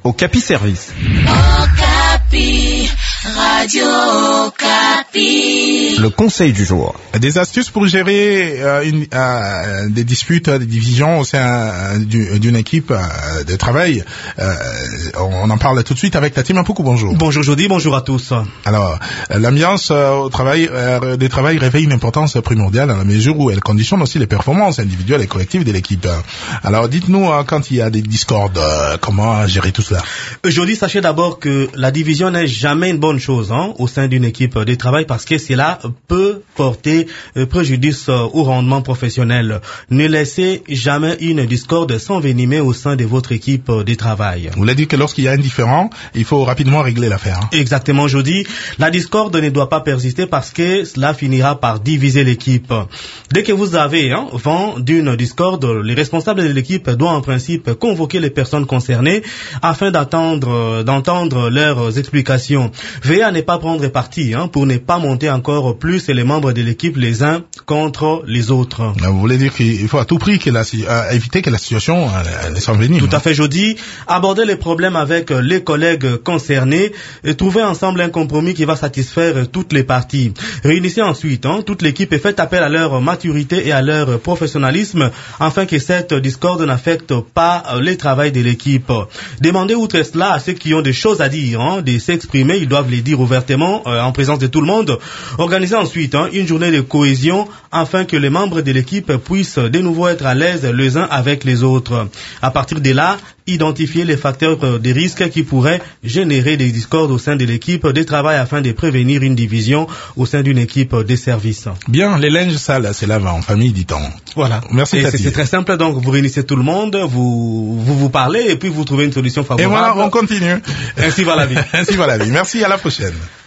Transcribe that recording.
Okapi Service. Okapi, Radio Okapi. Le conseil du jour. Des astuces pour gérer des disputes, des divisions au sein d'une équipe de travail. On en parle tout de suite avec Tati Mapuku. Bonjour. Bonjour Jody, bonjour à tous. Alors, l'ambiance au travail, des travail revêt une importance primordiale dans la mesure où elle conditionne aussi les performances individuelles et collectives de l'équipe. Alors, dites-nous quand il y a des discordes, comment gérer tout cela? Jody, sachez d'abord que la division n'est jamais une bonne chose au sein d'une équipe de travail parce que cela peut porter préjudice au rendement professionnel. Ne laissez jamais une discorde s'envenimer au sein de votre équipe de travail. Vous voulez dire que lorsqu'il y a un différend, il faut rapidement régler l'affaire. Exactement, Jody. La discorde ne doit pas persister parce que cela finira par diviser l'équipe. Dès que vous avez vent d'une discorde, les responsables de l'équipe doivent en principe convoquer les personnes concernées afin d'entendre leurs explications. Veillez à ne pas prendre parti pour ne pas monter encore plus les membres de l'équipe les uns contre les autres. Vous voulez dire qu'il faut à tout prix éviter que la situation s'envenime. Tout à fait, Jody. Aborder les problèmes avec les collègues concernés et trouver ensemble un compromis qui va satisfaire toutes les parties. Réunissez ensuite toute l'équipe et faites appel à leur maturité et à leur professionnalisme afin que cette discorde n'affecte pas le travail de l'équipe. Demandez outre cela à ceux qui ont des choses à dire, de s'exprimer. Ils doivent les dire ouvertement en présence de tout le monde. Organisez ensuite une journée de cohésion afin que les membres de l'équipe puissent de nouveau être à l'aise les uns avec les autres. À partir de là, identifier les facteurs de risque qui pourraient générer des discordes au sein de l'équipe de travail afin de prévenir une division au sein d'une équipe de service. Bien, les linges sales se lavent en famille, dit-on. Voilà. Merci, Tati. C'est très simple, donc vous réunissez tout le monde, vous parlez et puis vous trouvez une solution favorable. Et voilà, on continue. Ainsi va la vie. Ainsi va la vie. Merci, à la prochaine.